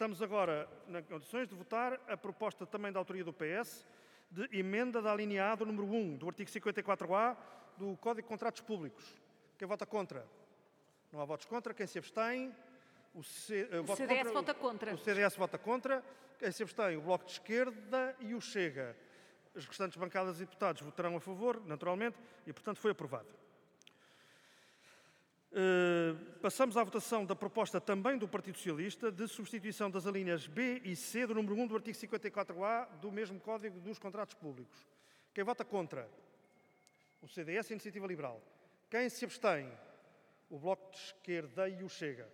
Estamos agora nas condições de votar a proposta também da autoria do PS de emenda da linha A do número 1 do artigo 54A do Código de Contratos Públicos. Quem vota contra? Não há votos contra. Quem se abstém? O CDS vota contra. O CDS vota contra. Quem se abstém? O Bloco de Esquerda e o Chega. As restantes bancadas e deputados votarão a favor, naturalmente, e, portanto, foi aprovado. Passamos à votação da proposta também do Partido Socialista de substituição das alíneas B e C do número 1 do artigo 54A do mesmo Código dos Contratos Públicos. Quem vota contra? O CDS e a Iniciativa Liberal. Quem se abstém? O Bloco de Esquerda e o Chega.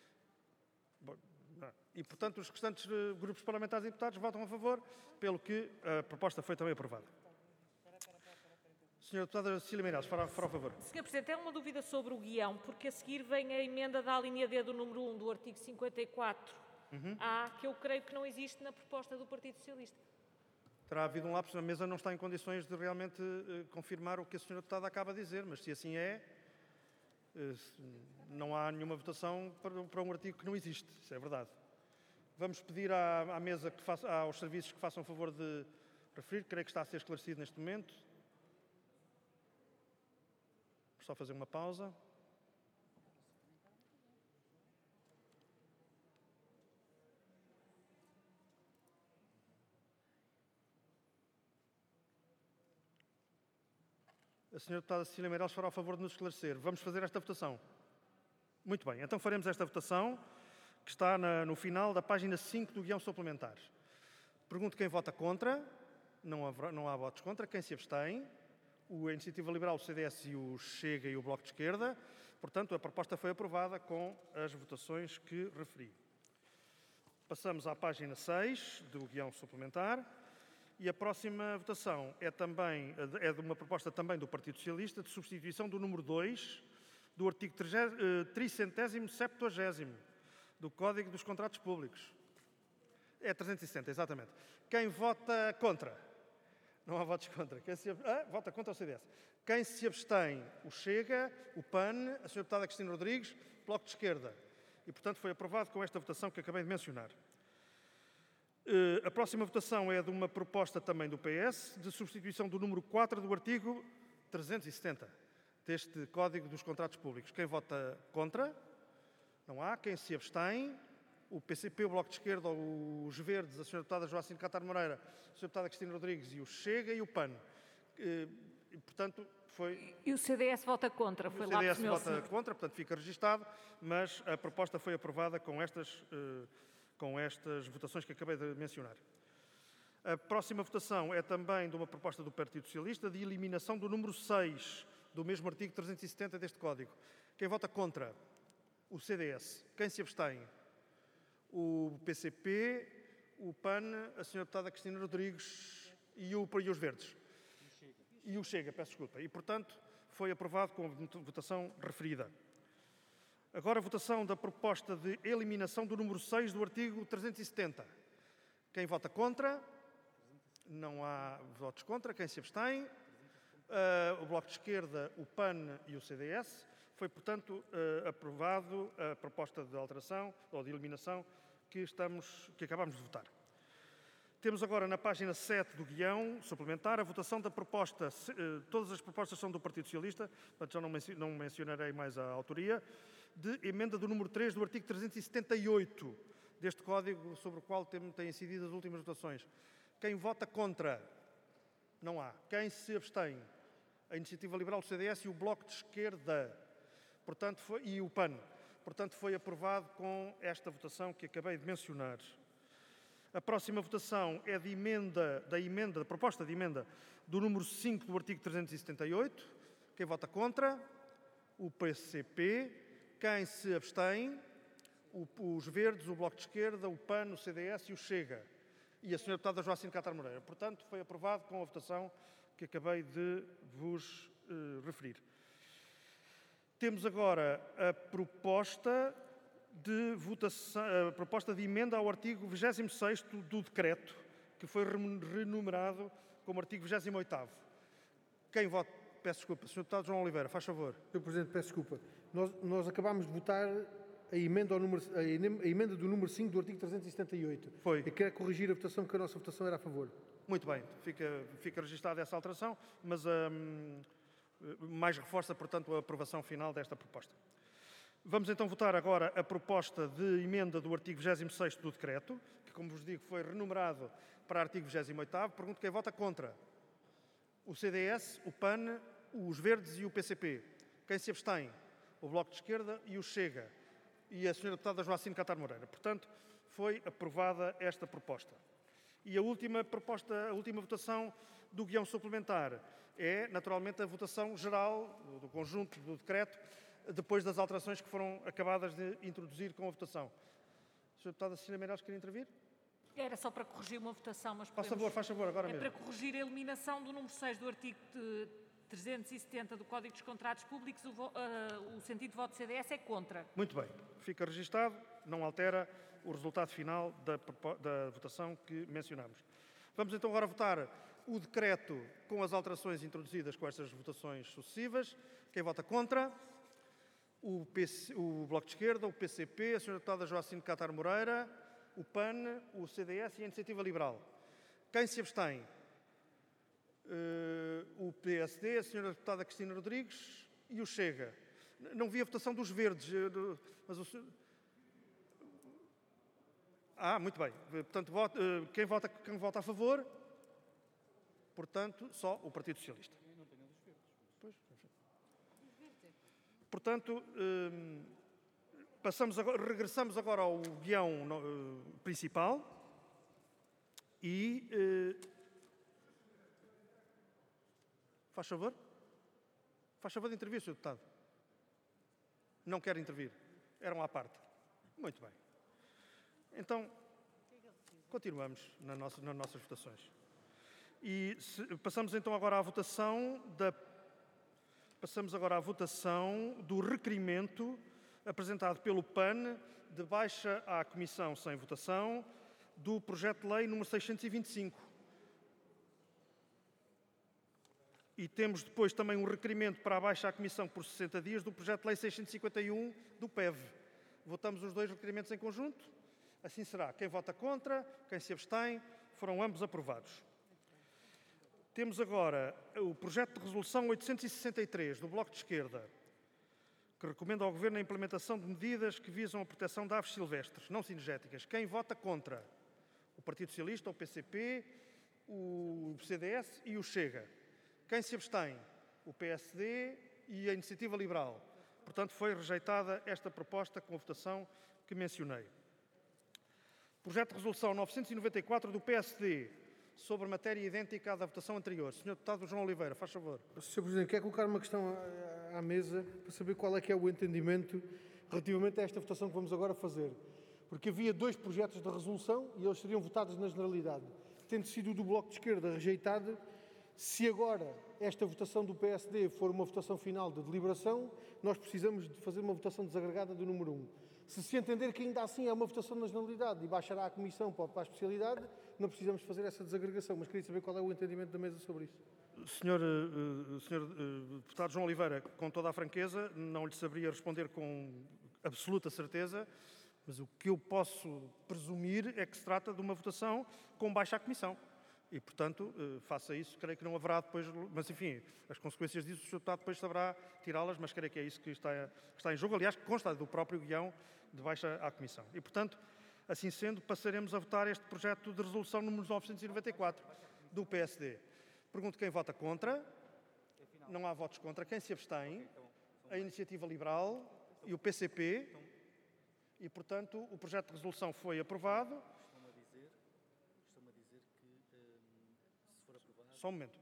E, portanto, os restantes grupos parlamentares e deputados votam a favor, pelo que a proposta foi também aprovada. Senhora Deputada Cecília Meirelles, fará o favor. Senhor Presidente, é uma dúvida sobre o guião, porque a seguir vem a emenda da linha D do número 1 do artigo 54A, que eu creio que não existe na proposta do Partido Socialista. Terá havido um lapso, a mesa não está em condições de realmente confirmar o que a senhora Deputada acaba de dizer, mas se assim é, não há nenhuma votação para um artigo que não existe, isso é verdade. Vamos pedir à mesa, aos serviços que façam o favor de referir, creio que está a ser esclarecido neste momento. Vou só fazer uma pausa. A senhora Deputada Cecília Meirelles fará o favor de nos esclarecer. Vamos fazer esta votação? Muito bem, então faremos esta votação, que está no final da página 5 do guião suplementar. Pergunto quem vota contra. Não há votos contra. Quem se abstém? A Iniciativa Liberal, o CDS e o Chega e o Bloco de Esquerda. Portanto, a proposta foi aprovada com as votações que referi. Passamos à página 6 do guião suplementar. E a próxima votação é de uma proposta também do Partido Socialista de substituição do número 2 do artigo 370º do Código dos Contratos Públicos. É 370, exatamente. Quem vota contra? Não há votos contra. Quem vota contra o CDS. Quem se abstém? O Chega, o PAN, a senhora Deputada Cristina Rodrigues, Bloco de Esquerda. E, portanto, foi aprovado com esta votação que acabei de mencionar. A próxima votação é de uma proposta também do PS de substituição do número 4 do artigo 370 deste Código dos Contratos Públicos. Quem vota contra? Não há. Quem se abstém? O PCP, o Bloco de Esquerda, os Verdes, a senhora Deputada Joacine Catar Moreira, a senhora Deputada Cristina Rodrigues e o Chega e o PAN. E, portanto, foi... E o CDS vota contra, foi lá. O CDS vota contra, portanto fica registado, mas a proposta foi aprovada com estas votações que acabei de mencionar. A próxima votação é também de uma proposta do Partido Socialista de eliminação do número 6 do mesmo artigo 370 deste Código. Quem vota contra? O CDS. Quem se abstém? O PCP, o PAN, a senhora Deputada Cristina Rodrigues e os Verdes. E o Chega, peço desculpa. E, portanto, foi aprovado com a votação referida. Agora a votação da proposta de eliminação do número 6 do artigo 370. Quem vota contra? Não há votos contra. Quem se abstém? O Bloco de Esquerda, o PAN e o CDS. Foi, portanto, aprovado a proposta de alteração ou de eliminação que acabamos de votar. Temos agora na página 7 do guião suplementar a votação da proposta. Todas as propostas são do Partido Socialista, portanto já não mencionarei mais a autoria, de emenda do número 3 do artigo 378 deste Código, sobre o qual têm incidido as últimas votações. Quem vota contra? Não há. Quem se abstém? A Iniciativa Liberal, o CDS e o Bloco de Esquerda. Portanto, e o PAN. Portanto, foi aprovado com esta votação que acabei de mencionar. A próxima votação é da proposta de emenda do número 5 do artigo 378. Quem vota contra? O PCP. Quem se abstém? Os Verdes, o Bloco de Esquerda, o PAN, o CDS e o Chega. E a senhora Deputada Joacine Catar Moreira. Portanto, foi aprovado com a votação que acabei de vos referir. Temos agora a proposta de emenda ao artigo 26º do decreto, que foi renumerado como artigo 28º. Quem vota? Peço desculpa. Sr. Deputado João Oliveira, faz favor. Sr. Presidente, peço desculpa. Nós acabámos de votar a emenda do número 5 do artigo 378. Foi. Eu quero corrigir a votação, porque a nossa votação era a favor. Muito bem, fica registada essa alteração, mas mais reforça, portanto, a aprovação final desta proposta. Vamos então votar agora a proposta de emenda do artigo 26º do decreto, que, como vos digo, foi renumerado para artigo 28º. Pergunto quem vota contra. O CDS, o PAN, os Verdes e o PCP. Quem se abstém? O Bloco de Esquerda e o Chega. E a Sra. Deputada Joacine Catar Moreira. Portanto, foi aprovada esta proposta. E a última votação do guião suplementar é, naturalmente, a votação geral do conjunto do decreto, depois das alterações que foram acabadas de introduzir com a votação. Sra. Deputada Cecília Meirelles, quer intervir? Era só para corrigir uma votação, mas podemos... Faz favor, agora mesmo. É para corrigir a eliminação do número 6 do artigo 370 do Código dos Contratos Públicos. O sentido de voto do CDS é contra. Muito bem. Fica registado, não altera o resultado final da votação que mencionamos. Vamos então agora votar o decreto com as alterações introduzidas com estas votações sucessivas. Quem vota contra? O Bloco de Esquerda, o PCP, a Sra. Deputada Joacine Catar Moreira, o PAN, o CDS e a Iniciativa Liberal. Quem se abstém? O PSD, a Sra. Deputada Cristina Rodrigues e o Chega. Não vi a votação dos Verdes, mas o... muito bem. Portanto, quem vota a favor? Portanto, só o Partido Socialista. Portanto, regressamos agora ao guião principal e... Faz favor? Faz favor de intervir, Sr. Deputado. Não quer intervir. Eram à parte. Muito bem. Então, continuamos nas nossas votações. E passamos então agora à votação do requerimento apresentado pelo PAN de baixa à Comissão sem votação do projeto de lei número 625. E temos depois também um requerimento para a baixa à Comissão por 60 dias do projeto de lei 651 do PEV. Votamos os dois requerimentos em conjunto. Assim será. Quem vota contra, quem se abstém, foram ambos aprovados. Temos agora o projeto de resolução 863 do Bloco de Esquerda, que recomenda ao Governo a implementação de medidas que visam a proteção de aves silvestres não cinegéticas. Quem vota contra? O Partido Socialista, o PCP, o CDS e o Chega. Quem se abstém? O PSD e a Iniciativa Liberal. Portanto, foi rejeitada esta proposta com a votação que mencionei. Projeto de resolução 994 do PSD, sobre matéria idêntica à da votação anterior. Sr. Deputado João Oliveira, faz favor. Sr. Presidente, quero colocar uma questão à mesa para saber qual é que é o entendimento relativamente a esta votação que vamos agora fazer. Porque havia dois projetos de resolução e eles seriam votados na generalidade. Tendo sido o do Bloco de Esquerda rejeitado, se agora esta votação do PSD for uma votação final de deliberação, nós precisamos de fazer uma votação desagregada do número 1. Se entender que ainda assim é uma votação na generalidade e baixará a Comissão para a especialidade, não precisamos fazer essa desagregação. Mas queria saber qual é o entendimento da mesa sobre isso. Senhor Deputado João Oliveira, com toda a franqueza, não lhe saberia responder com absoluta certeza, mas o que eu posso presumir é que se trata de uma votação com baixa à Comissão. E, portanto, faça isso, creio que não haverá depois... Mas, enfim, as consequências disso o Sr. Deputado depois saberá tirá-las, mas creio que é isso que está em jogo. Aliás, que consta do próprio guião de baixa à Comissão. E, portanto, assim sendo, passaremos a votar este projeto de resolução número 994 do PSD. Pergunto quem vota contra. Não há votos contra. Quem se abstém? A Iniciativa Liberal e o PCP. E, portanto, o projeto de resolução foi aprovado. Costuma dizer que, se for aprovado... Só um momento.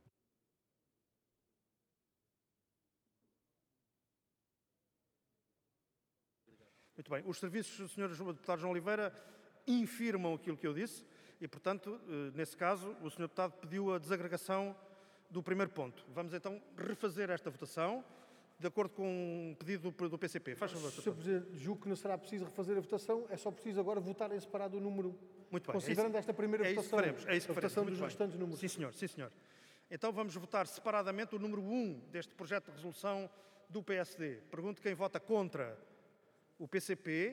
Muito bem. Os serviços do Sr. Deputado João Oliveira infirmam aquilo que eu disse e, portanto, nesse caso, o Sr. Deputado pediu a desagregação do primeiro ponto. Vamos então refazer esta votação de acordo com um pedido do PCP. Faz favor, Sr. Presidente, julgo que não será preciso refazer a votação, é só preciso agora votar em separado o número 1. Muito bem. Considerando esta primeira votação, é isso que a votação dos Muito restantes bem. números. Sim, senhor. Sim, senhor. Então vamos votar separadamente o número 1 deste projeto de resolução do PSD. Pergunto quem vota contra. o PCP,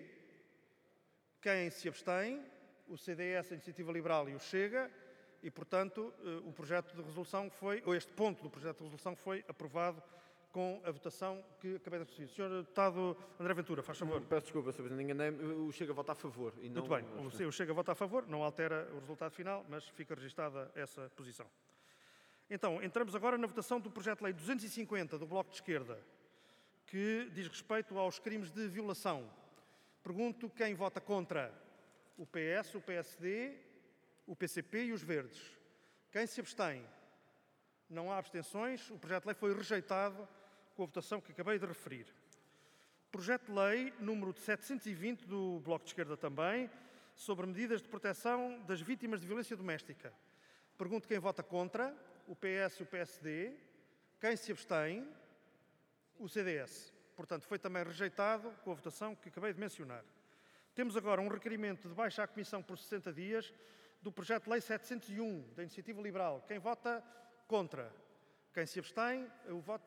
quem se abstém, o CDS, a Iniciativa Liberal e o Chega, e, portanto, o projeto de resolução ou este ponto do projeto de resolução foi aprovado com a votação que acabei de referir. Sr. Deputado André Ventura, faz favor. Peço desculpa, Sr. Presidente, enganei-me. O Chega vota a favor. E não... Muito bem, o Chega vota a favor, não altera o resultado final, mas fica registada essa posição. Então, entramos agora na votação do projeto de lei 250 do Bloco de Esquerda, que diz respeito aos crimes de violação. Pergunto quem vota contra: o PS, o PSD, o PCP e os Verdes. Quem se abstém? Não há abstenções. O projeto de lei foi rejeitado com a votação que acabei de referir. Projeto de lei número 720 do Bloco de Esquerda também, sobre medidas de proteção das vítimas de violência doméstica. Pergunto quem vota contra: o PS e o PSD. Quem se abstém? O CDS. Portanto, foi também rejeitado com a votação que acabei de mencionar. Temos agora um requerimento de baixa à Comissão por 60 dias do projeto de lei 701 da Iniciativa Liberal. Quem vota contra? Quem se abstém? O voto...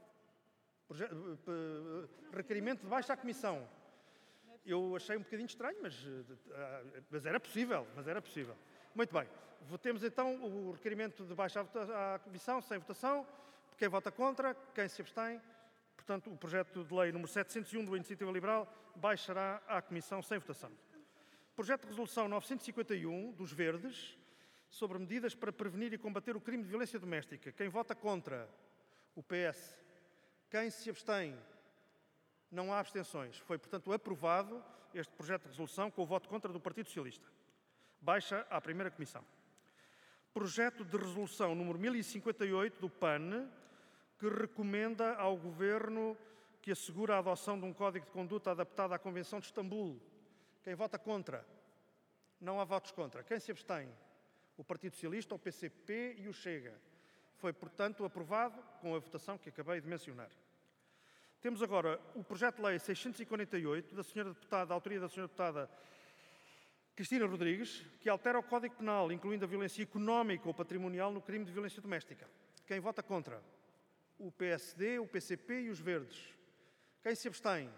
Requerimento de baixa à Comissão. Eu achei um bocadinho estranho, mas era possível, Muito bem. Votemos então o requerimento de baixa à Comissão, sem votação. Quem vota contra? Quem se abstém? Portanto, o projeto de lei número 701 da Iniciativa Liberal baixará à Comissão sem votação. Projeto de resolução 951 dos Verdes, sobre medidas para prevenir e combater o crime de violência doméstica. Quem vota contra? O PS. Quem se abstém? Não há abstenções. Foi, portanto, aprovado este projeto de resolução com o voto contra do Partido Socialista. Baixa à primeira Comissão. Projeto de resolução número 1058 do PAN, que recomenda ao Governo que assegure a adoção de um Código de Conduta adaptado à Convenção de Istambul. Quem vota contra? Não há votos contra. Quem se abstém? O Partido Socialista, o PCP e o Chega. Foi, portanto, aprovado com a votação que acabei de mencionar. Temos agora o projeto de lei 648 da autoria da Sra. Deputada Cristina Rodrigues, que altera o Código Penal, incluindo a violência económica ou patrimonial no crime de violência doméstica. Quem vota contra? O PSD, o PCP e os Verdes. Quem se abstém?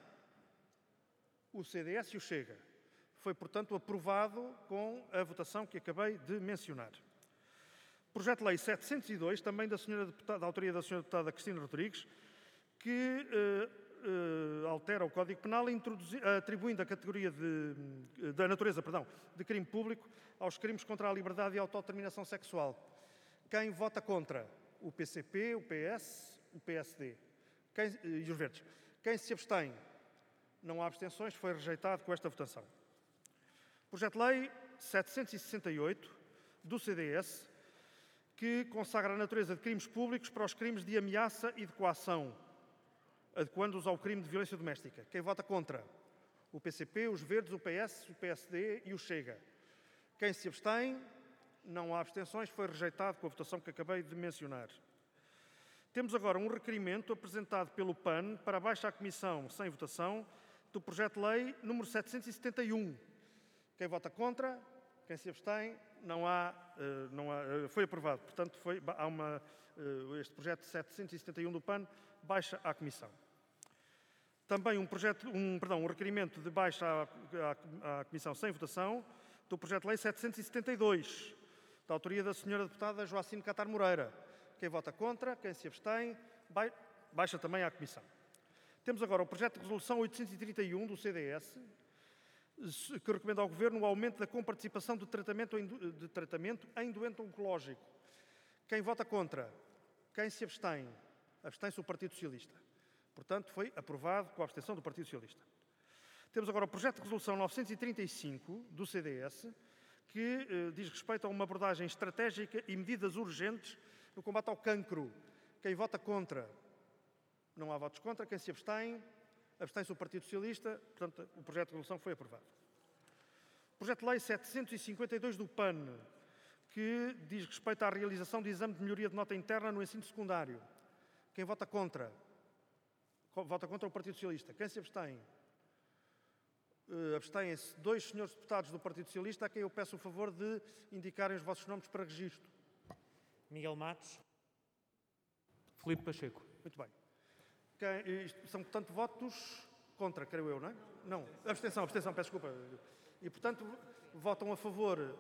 O CDS e o Chega. Foi, portanto, aprovado com a votação que acabei de mencionar. Projeto de lei 702, também da autoria da Sra. Deputada Cristina Rodrigues, que altera o Código Penal, atribuindo a categoria da natureza de crime público aos crimes contra a liberdade e a autodeterminação sexual. Quem vota contra? O PCP, o PS, o PSD e os Verdes. Quem se abstém? Não há abstenções, foi rejeitado com esta votação. Projeto de lei 768 do CDS, que consagra a natureza de crimes públicos para os crimes de ameaça e de coação, adequando-os ao crime de violência doméstica. Quem vota contra? O PCP, os Verdes, o PS, o PSD e o Chega. Quem se abstém? Não há abstenções, foi rejeitado com a votação que acabei de mencionar. Temos agora um requerimento apresentado pelo PAN para a baixa à Comissão sem votação do projeto de lei número 771. Quem vota contra? Quem se abstém? Foi aprovado. Portanto, este projeto 771 do PAN baixa à Comissão. Também um requerimento de baixa à Comissão sem votação do projeto de lei 772, da autoria da Sra. Deputada Joacine Catar Moreira. Quem vota contra? Quem se abstém? Baixa também à Comissão. Temos agora o projeto de resolução 831 do CDS, que recomenda ao Governo o aumento da comparticipação de tratamento em doente oncológico. Quem vota contra? Quem se abstém? Abstém-se o Partido Socialista. Portanto, foi aprovado com a abstenção do Partido Socialista. Temos agora o projeto de resolução 935 do CDS, que diz respeito a uma abordagem estratégica e medidas urgentes no combate ao cancro. Quem vota contra? Não há votos contra. Quem se abstém? Abstém-se o Partido Socialista. Portanto, o projeto de resolução foi aprovado. Projeto de lei 752 do PAN, que diz respeito à realização de exame de melhoria de nota interna no ensino secundário. Quem vota contra? Vota contra o Partido Socialista. Quem se abstém? Abstêm-se 2 senhores deputados do Partido Socialista, a quem eu peço o favor de indicarem os vossos nomes para registro. Miguel Matos. Filipe Pacheco. Muito bem. São, portanto, votos Contra, creio eu, não é? Não. Abstenção, peço desculpa. E, portanto, votam a favor